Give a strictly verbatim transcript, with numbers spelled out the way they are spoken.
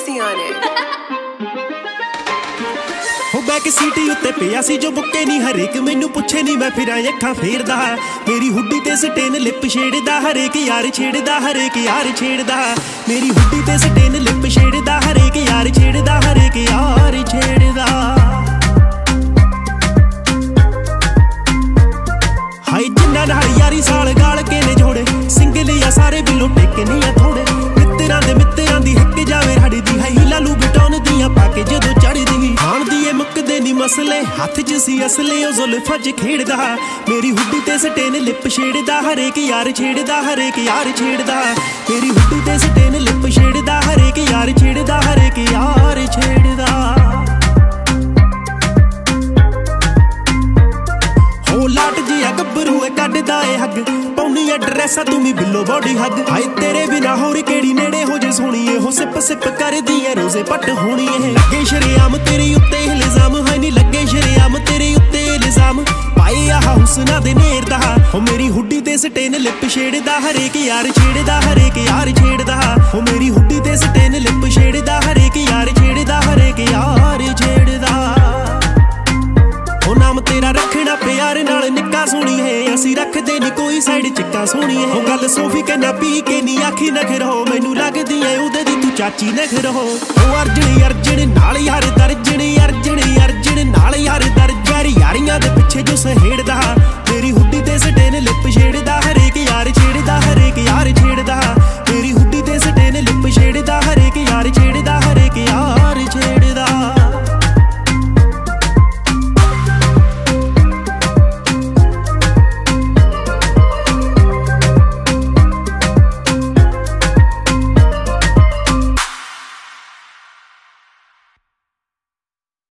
Missy on it. हो back seat उत्ते पिया सी जो बुक्के नी हरेक मैनू पुछे नी मैं फिरां अखां फेरदा मेरी हुड्डी ते स्टेन लिप छेड़दा हरेक यार छेड़दा हरेक यार छेड़दा मेरी हुड्डी ते स्टेन लिप छेड़दा हरेक यार छेड़दा हरेक यार छेड़दा हाय जिन्ना नाल यारी साल गाल के ने जोड़े सिंगल या सारे बिलो टेके नहीं थोड़े मित्तरां दे मित्तरां दी हिक जावे हड़ी दी है हीला लू बटौन दियां पाके जदों चढ़दी खाण दी मुकदे नी मसले हथ च सी असले ओ जुल्फां च खेड़दा मेरी हुड्डी ते स्टेन लिप छेड़दा हरेक यार छेड़दा हरेक यार छेड़दा मेरी हुड्डी ते स्टेन लिप छेड़दा हरेक यार छेड़दा हरेक यार छेड़दा हो लाट जी गब्बरू कड्डदा ए हग पौनी ड्रेसा तू भी बिलो बॉडी हग हाय तेरे बिना होर केड़ी नेड़े हो जे सोहणीए हो सिप सिप करदी ऐ रोजे पट होनी ऐ लगे शरेआम तेरे उत्ते इल्जाम है नी लगे शरेआम तेरे उत्ते इल्जाम पाए आह हुस्ना दे नेरदा हो मेरी हुड्डी ते स्टेन लिप छेड़दा हरेक यार छेड़दा हरेक यार छेड़दा हो मेरी हुड्डी ते स्टेन लिप छेड़दा हरेक यार छेड़दा हरेक यार छेड़दा हो नाम तेरा रखना प्यार नाल निक्का सोहणी है असी रखदे नी कोई साइड चिक्का सोहणी है गल सोफी कहना पी के नी आखी नखर हो मैनू लगदी ऐ उदे दी तू चाची नखर हो ओ अर्जन अर्जन नाल यार दर्जन अर्जन अर्जन नाल यार दर्जन यारियां दे पिछे जो सहेड़दा